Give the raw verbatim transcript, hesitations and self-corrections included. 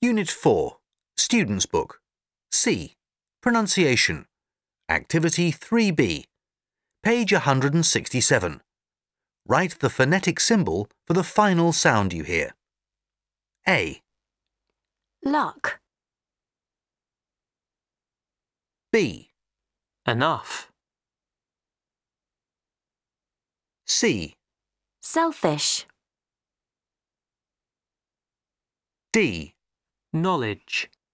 Unit four, Student's Book. C. Pronunciation. Activity three B. Page one hundred sixty-seven. Write the phonetic symbol for the final sound you hear. A. Luck. B. Enough. C. Selfish. D. Knowledge.